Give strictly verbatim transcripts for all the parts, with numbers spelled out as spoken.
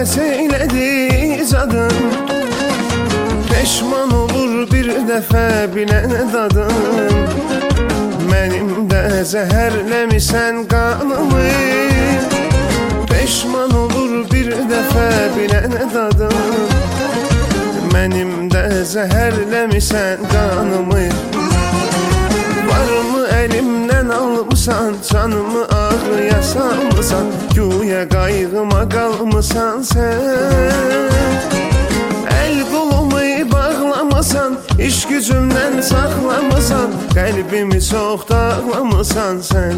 Həvəs eylədi cadın, peşman olur bir dəfə bilən dadın. Mənim də zəhərləmisən qanımı, peşman olur bir dəfə bilən dadın. Mənim də zəhərləmisən qanımı. Varımı əlimdən almışsan, canımı ağrıya salmışsan, güya qayğıma qalmışsan sən. Əl qolumu bağlamasan, iş gücümdən saxlamasan, qəlbimi çox dağlamasan sən.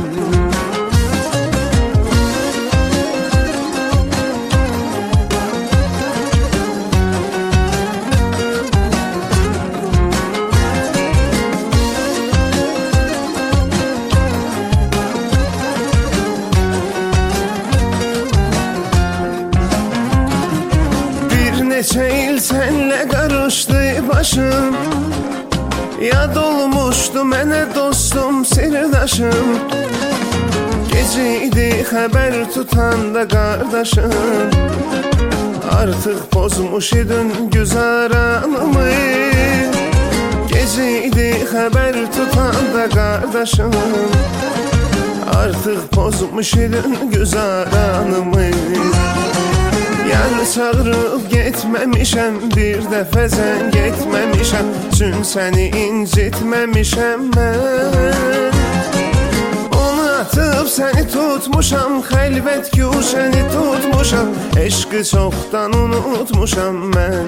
Neçə il sənlə qarışdı başım, yad olmuşdu mənə dostum, sirdaşım. Gecə idi xəbər tutanda qardaşım, artıq pozmuş idin güzaranımı. Gecə idi xəbər tutanda qardaşım, artıq pozmuş idin güzaranımı. Yar çağırıb getməmişəm, bir dəfə zəng etməmişəm, çün səni incitməmişəm mən. Onu atıb səni tutmuşam, xəlvət güşəni tutmuşam, eşqi çoxdan unutmuşam mən.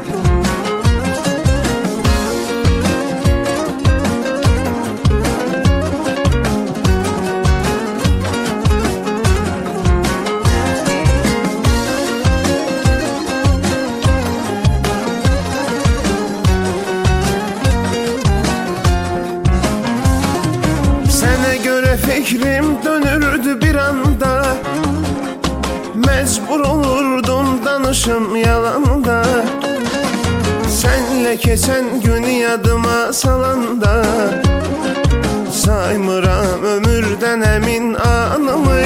Fikrim dönürdü bir anda, məcbur olurdum danışım yalanda. Sənlə keçən günü yadıma salanda, saymıram ömürdən əmin anımı.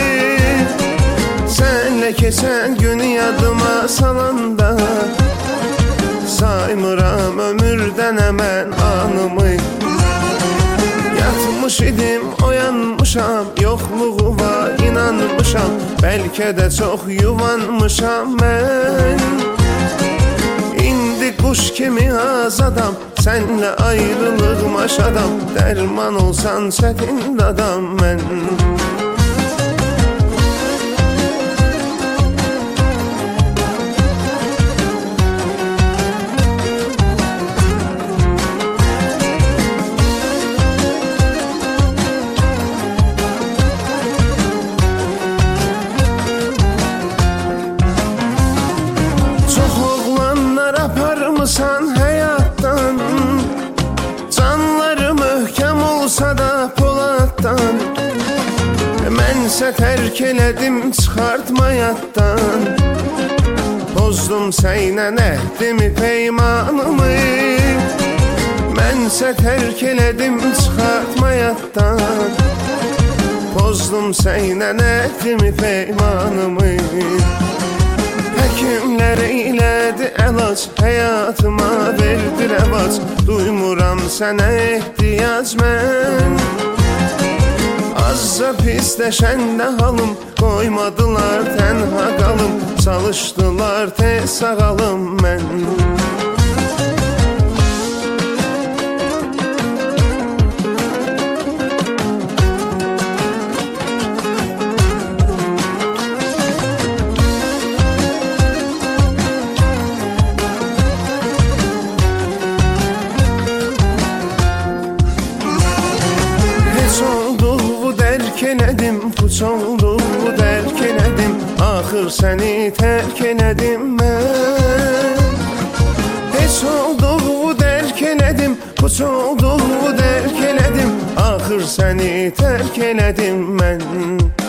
Sənlə keçən günü yadıma salanda, saymıram ömürdən əmən anımı. Yatmış idim, oyanmışam, yoxluğuma inanmışam, bəlkə də çox yuvanmışam mən. İndi quş kimi azadam, sənlə ayrılıq maşadam, dərman olsan çətin dadam mən. Aparmısan həyatdan, canları möhkəm olsa da poladdan. Mənsə tərk elədim çıxartma yaddan, pozdum səynə əhdimi peymanımı. Mənsə tərk elədim çıxartma yaddan, pozdum səynə əhdimi peymanımı. Həkimlər eylədi əlac, həyatıma verdi rəvac, duymuram sənə ehtiyac mən. Azca pisləşəndə halım, qoymadılar tənha qalım, çalışdılar tez sağalım mən. Elədim, puç oldu, dərk elədim, axır səni tərk elədim mən. Heç olduğu dərk elədim, puç oldu, dərk elədim, axır səni tərk elədim mən.